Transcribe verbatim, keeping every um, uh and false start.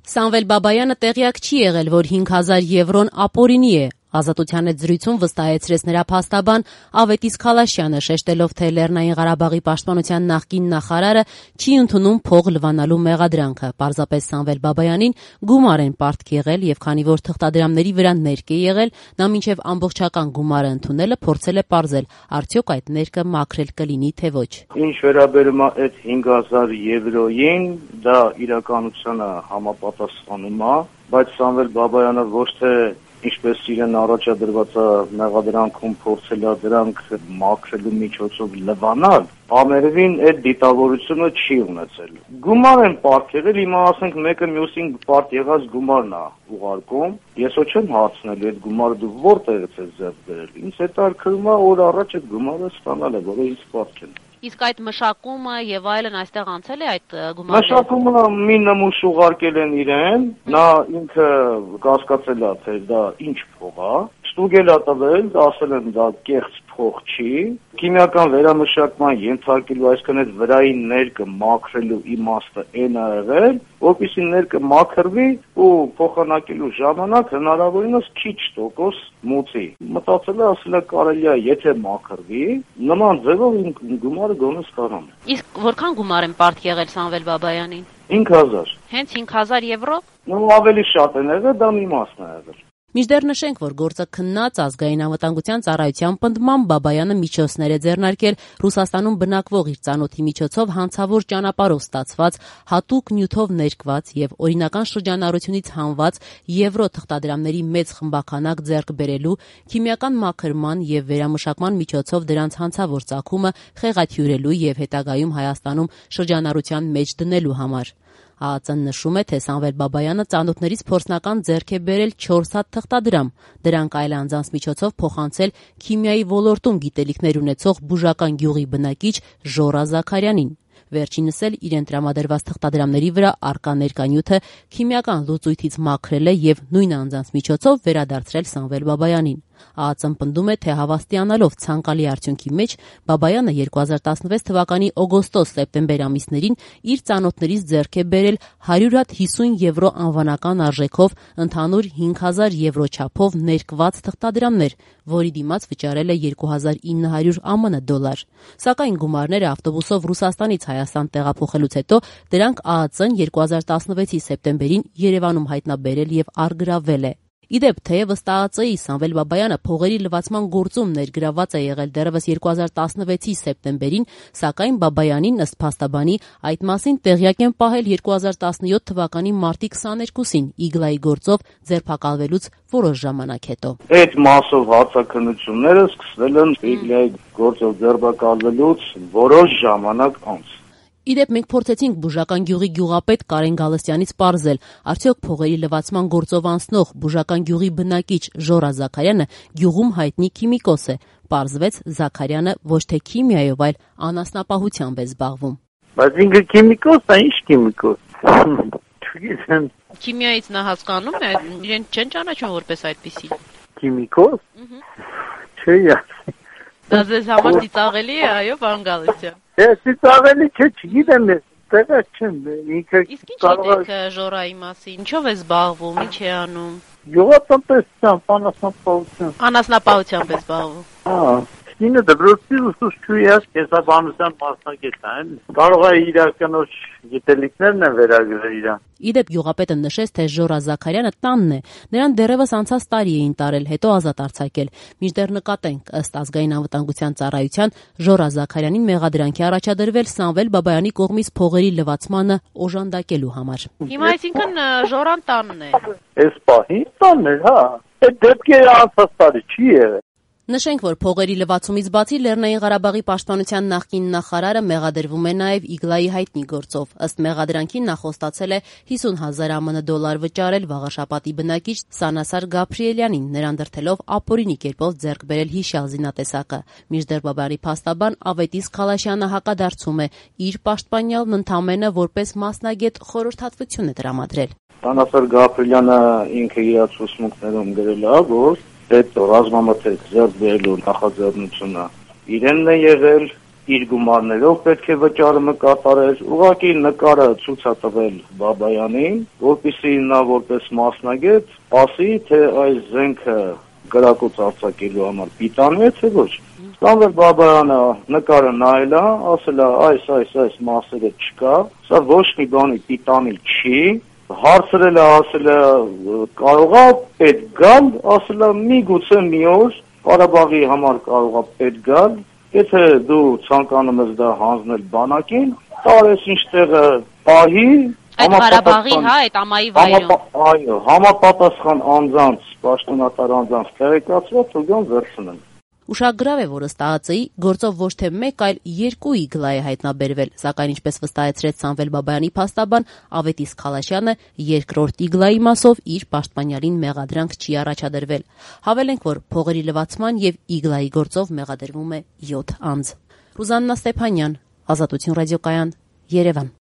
Սամվել Բաբայանը տեղյակ չի եղել, որ հինգ հազար եվրոն ապօրինի է։ Ազատության հետ զրույցում վստահեցրեց նրա փաստաբան Ավետիս Քալաշյանը, շեշտելով, թե Լեռնային Ղարաբաղի պաշտպանության նախկին նախարարը չի ընդունում փող լվանալու մեղադրանքը։ Պարզապես Սամվել Բաբայանին գումար են պարտք եղել, եւ քանի որ թղթադրամների վրա ներք է եղել, նա մինչև ամբողջական գումարը ընդունելը փորձել է պարզել, արդյոք այդ ներքը մաքրել կլինի, թե ոչ։ Ինչ վերաբերում է այդ հինգ հազար եվրոյին, դա իրականությանը համապատասխանում է, բայց Սամվել Բաբայանը ոչ թե ինչպես իրեն առաջադրված մեղադրանքում փորձել է դրանք մաքրելու միջոցով լվանալ, ամենևին այդ դիտավորությունը չի ունեցել։ Գումար են պարտք եղել, հիմա ասենք մեկը մյուսին պարտ եղած գումարն է ուղարկում, ես ոչ եմ հարցնել այդ գումարը դու որտեղից ես ձեռք բերել։ Ինձ հետաքրքրում է օր առաջ այդ գումարը ստանալ է, որը ինձ պարտք են։ Իսկ այդ մշակումը եւ այլն այստեղ անցել է այդ գումարը։ Մշակումը մի նմուշ ուղարկել են իրեն, նա ինքը կասկածել է, թե դա ինչ փող է, ստուգել է տվել, ասել են դա կեղծ փող չի, քիմիական վերամշակման ենթարկելու, այսինքն այդ վրայի ներկը մաքրելու իմաստը այն ա եղել, որպեսզի ներկը մաքրվի ու փոխանակելու ժամանակ հնարավորինս քիչ տոկոս մուծի։ Մտածել է, ասել է կարելի է, եթե մաքրվի, նման ձևով գումարը գոնե ստանամ։ Իսկ որքան գումար են պարտք եղել Սամվել Բաբայանին։ հինգ հազար։ Հենց հինգ հազար եվրո։ Ну ավելի շատ են եղել, դա մի մասն է եղել։ Մինչդեռ նշենք, որ գործը քննած ազգային անվտանգության ծառայության պնդմամբ Բաբայանը միջոցներ է ձեռնարկել Ռուսաստանում բնակվող իր ծանոթի միջոցով հանցավոր ճանապարհով ստացված հատուկ նյութով ներկված եւ օրինական շրջանառությունից հանված եվրո թղթադրամների մեծ խմբաքանակ ձեռք բերելու, քիմիական մաքրման եւ վերամշակման միջոցով դրանց հանցավոր ծագումը խեղաթյուրելու եւ հետագայում Հայաստանում շրջանառության մեջ դնելու համար։ ԱԱԾ-ն նշում է, թե Սամվել Բաբայանը ծանոթներից փորձնական ձեռք է բերել չորս հատ թղթադրամ, դրանք այլ անձանց միջոցով փոխանցել քիմիայի ոլորտում գիտելիքներ ունեցող Բուժական գյուղի բնակիչ Ժորա Զաքարյանին։ Վերջինս էլ իրեն տրամադրված թղթադրամների վրա առկա ներկանյութը քիմիական լուծույթից մաքրել է եւ նույն անձանց միջոցով վերադարձրել Սամվել Բաբայանին։ ԱԱԾ-ն պնդում է, թե հավաստիանալով ցանկալի արդյունքի մեջ Բաբայանը երկու հազար տասնվեց թվականի օգոստոս-սեպտեմբեր ամիսներին իր ծանոթներից ձեռք է բերել հարյուր հատ հիսուն եվրո անվանական արժեքով ընդհանուր հինգ հազար եվրո չափով ներկված թղթադրամներ, որի դիմաց վճարել է երկու հազար ինը հարյուր ԱՄՆ դոլար։ Սակայն գումարները ավտոբուսով Ռուսաստանից Հայաստան տեղափոխելուց հետո դրանք ԱԱԾ-ն երկու հազար տասնվեցի սեպտեմբերին Երևանում հայտնաբերել եւ առգրավել է։ Իդեպ, թեև ըստ ԱԱԾ-ի Սամվել Բաբայանը փողերի լվացման գործում ներգրավված է եղել դեռևս երկու հազար տասնվեցի սեպտեմբերին, սակայն Բաբայանին ըստ փաստաբանի այդ մասին տեղյակ են պահել երկու հազար տասնյոթ թվականի մարտի քսաներկուսին Իգլայի գործով ձերբակալվելուց որոշ ժամանակ հետո։ Այդ մասով հարձակությունները սկսվել են Իգլայի գործով ձերբակալվելուց որոշ ժամանակ անց։ Իդեպ մենք փորձեցինք Բուժական գյուղի գյուղապետ Կարեն Գալստյանից պարզել, արդյոք փողերի լվացման գործով անցնող Բուժական գյուղի բնակիչ Ժորա Զաքարյանը գյուղում հայտնի քիմիկոս է։ Պարզվեց, Զաքարյանը ոչ թե քիմիայով, այլ անասնապահությամբ է զբաղվում։ Բայց ինքը քիմիկոս է, ինչ քիմիկոս։ Չգիտեմ։ Քիմիայից նա հասկանում է, իրեն չեն ճանաչում որպես այդպիսի։ Քիմիկոս։ Չէ։ Դա ձեզ համար ծիծաղելի է, այո, պարոն Գալստյան։ Ես ծիծաղելի չէ, չգիտեմ ես, տեղը չեմ, ինքը Իսկ ինչ գիտեք Ժորայի մասին, ինչով է զբաղվում, ինչ է անում։ Գյուղատնտեսությամբ, անասնապահությամբ։ Անասնապահությամբ է զբաղվում։ Հա, ինը դպրոցի ուսուցչուհի է, կենսաբանության մասնագետ է, կարող է իր կնոջ գիտելիքներն են վերագրել իրան։ Իդեպ գյուղապետը նշեց, թե Ժորա Զաքարյանը տանն է, նրան դեռևս անցած տարի էին տարել, հետո ազատ արձակել։ Մինչդեռ նկատենք, ըստ ազգային անվտանգության ծառայության, Ժորա Զաքարյանին մեղադրանքի առաջադրվել Սամվել Բաբայանի կողմից փողերի լվացմանը օժանդակելու համար։ Հիմա այսինքն Ժորան տանն է։ Էս պահին տանն է, հա։ Այդ դեպքերը անցած տարի չի եղել։ Նշենք, որ փողերի լվացումից բացի Լեռնային Ղարաբաղի պաշտպանության նախկին նախարարը մեղադրվում է նաև Իգլայի հայտնի գործով։ Ըստ մեղադրանքի նա խոստացել է հիսուն հազար ԱՄՆ դոլար վճարել Վաղաշապատի բնակիչ Սանասար Գաբրիելյանին, նրան դրդելով ապօրինի կերպով ձեռք բերել հիշյալ զինատեսակը։ Մինչդեռ Բաբայանի փաստաբան Ավետիս Քալաշյանը հակադարձում է, իր պաշտպանյալն ընդամենը որպես մասնագետ խորհրդատվություն է տրամադրել։ Սանասար Գաբրիելյանը ինքը իր ուսմունքներում գրել է, որ այդ ռազմամթերք ձեռք բերելու նախաձեռնությունը իրենն է եղել, իր գումարներով պետք է վճարումը կատարեր, ուղղակի նկարը ցույց է տվել Բաբայանին, որպեսզի նա որպես մասնագետ ասի, թե այս զենքը գրակոց արձակելու համար պիտանի է, թե ոչ։ Սամվել Բաբայանը նկարը նայել է, ասել է այս, այս, այս մասերը չկա, սա ոչ մի բանի պիտանի չի, հարցրել է, ասել է կարող է պետք գալ, ասել է միգուցե մի օր Ղարաբաղի համար կարող է պետք գալ, եթե դու ցանկանում ես դա հանձնել բանակին, տարես ինչ տեղը պահի, այդ Ղարաբաղի, հա, այդ ամայի վայրում։ Այո, համապատասխան անձանց, պաշտոնատար անձանց տեղեկացված ու գան վերցնեն։ Ուշագրավ է, որ ըստ ԱԱԾ-ի գործով ոչ թե մեկ, այլ երկու իգլա է հայտնաբերվել, սակայն ինչպես վստահեցրեց Սամվել Բաբայանի փաստաբան Ավետիս Քալաշյանը, երկրորդ իգլայի մասով իր պաշտպանյալին մեղադրանք չի առաջադրվել։ Հավելենք, որ փողերի լվացման եւ իգլայի գործով մեղադրվում է յոթ անձ։ Ռուզաննա Ստեփանյան, Ազատություն ռադիոկայան, Երևան։